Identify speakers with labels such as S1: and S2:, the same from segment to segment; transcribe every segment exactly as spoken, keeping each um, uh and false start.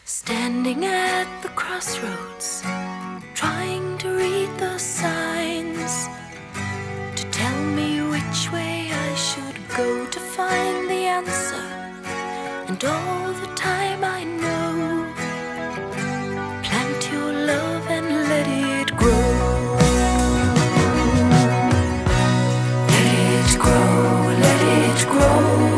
S1: Standing at the crossroads, trying to read the signs to tell me which way I should go to find the answer. And all the time I know, plant your love and let it grow. Let it grow, let it grow.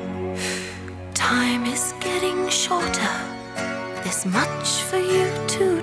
S1: Time is getting shorter, there's much for you to